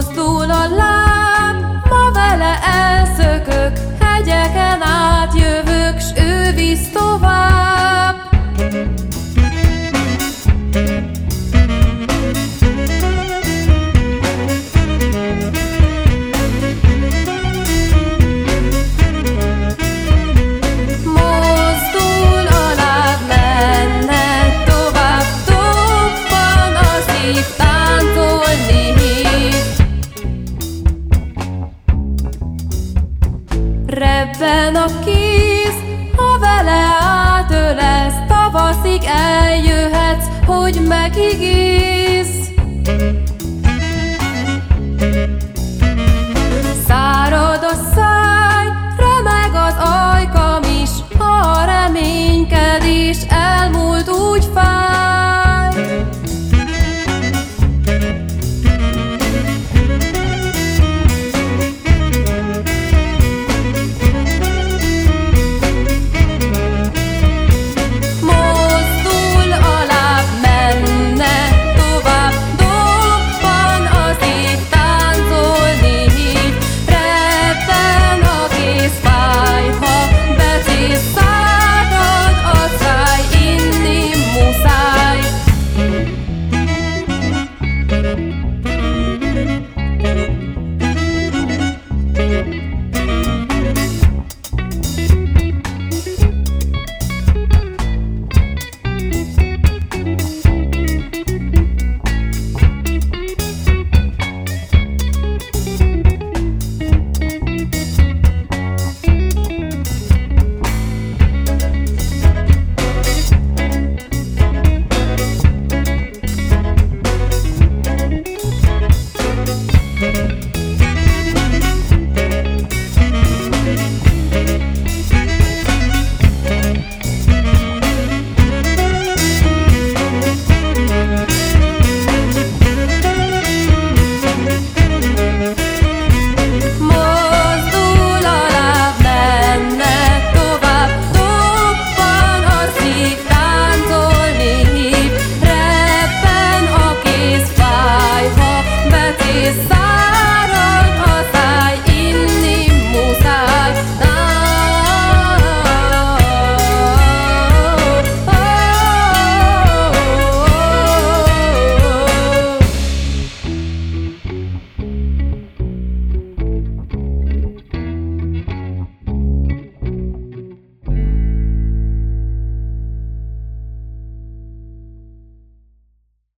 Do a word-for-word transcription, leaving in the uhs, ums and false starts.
Mozdul a láb, ma vele elszökök, hegyeken átjövök, s ő visz tovább. Mozdul a láb, menne tovább, dobban a szív, táncolni hív. Rebben a kéz, ha vele átölesz, tavaszig eljöhetsz, hogy megigész. Szárad a száj, remeg az ajkam is, ha a reménykedés elmúlt, úgy fáj. Mozdul a láb, menne tovább, dobban a szív, táncolni hív. Rebben a kéz, fáj, ha becész, szárad a száj, inni muszáj. Mozdul a láb, menne tovább, dobban a szív, táncolni hív. Rebben a kéz, fáj, ha becész, száj.